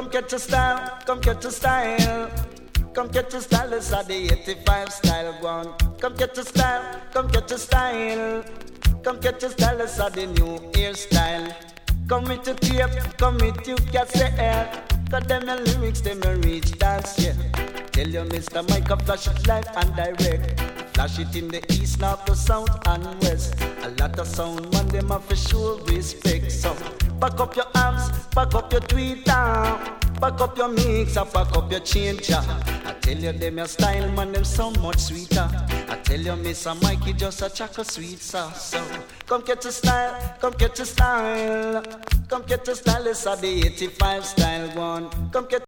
get your style, come get your style. Come get your style, it's the 85 style one. Come get your style, come get your style. Come get your style, it's the new hairstyle. Come with your tape, come with your cassette. Cause them your lyrics, them your reach dance, yeah. Tell you Mr. Mike, flash it live and direct. Flash it in the east, north, the south and west. A lot of sound man, them have to show respect. So back up your arms, back up your Twitter. Back up your mixer, back up your changer. I tell you them your style, man, them sound much sweeter. I tell you Mr. Mikey just a chocolate sweet sauce. So come get your style, come get your style. Come get your style, it's the 85 style one. Come get